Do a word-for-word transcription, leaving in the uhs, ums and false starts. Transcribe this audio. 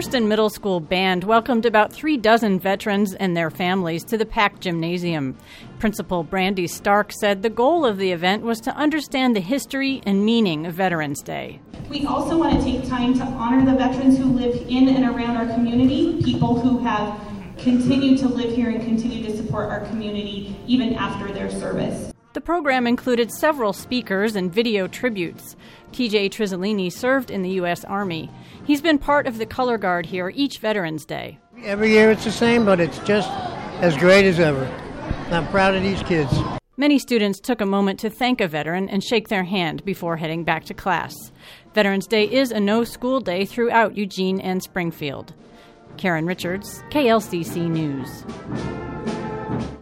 Thurston Middle School Band welcomed about three dozen veterans and their families to the packed gymnasium. Principal Brandy Stark said the goal of the event was to understand the history and meaning of Veterans Day. We also want to take time to honor the veterans who live in and around our community, people who have continued to live here and continue to support our community even after their service. The program included several speakers and video tributes. T J Trizzolini served in the U S Army. He's been part of the color guard here each Veterans Day. Every year it's the same, but it's just as great as ever. I'm proud of these kids. Many students took a moment to thank a veteran and shake their hand before heading back to class. Veterans Day is a no-school day throughout Eugene and Springfield. Karen Richards, K L C C News.